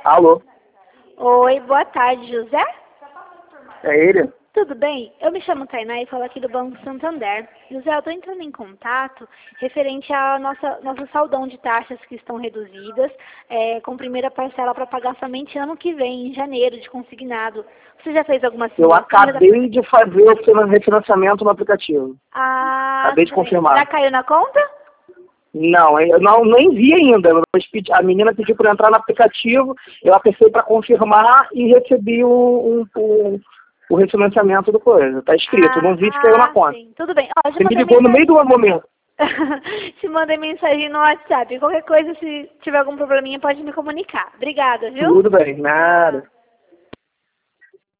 Alô? Oi, boa tarde, José. É ele? Tudo bem? Eu me chamo Tainá e falo aqui do Banco Santander. José, eu estou entrando em contato referente ao nosso saldão de taxas que estão reduzidas, com primeira parcela para pagar somente ano que vem, em janeiro, de consignado. Você já fez alguma Eu simulação? acabei de fazer o refinanciamento no aplicativo. Acabei de confirmar. Já caiu na conta? Não, eu nem vi ainda. A menina pediu para entrar no aplicativo, eu apertei para confirmar e recebi o refinanciamento do coisa. Tá escrito, não vi se caiu na conta. Sim. Tudo bem. Ó, Você me ligou no meio do momento. Te mandei mensagem no WhatsApp. Qualquer coisa, se tiver algum probleminha, pode me comunicar. Obrigada, viu? Tudo bem, nada.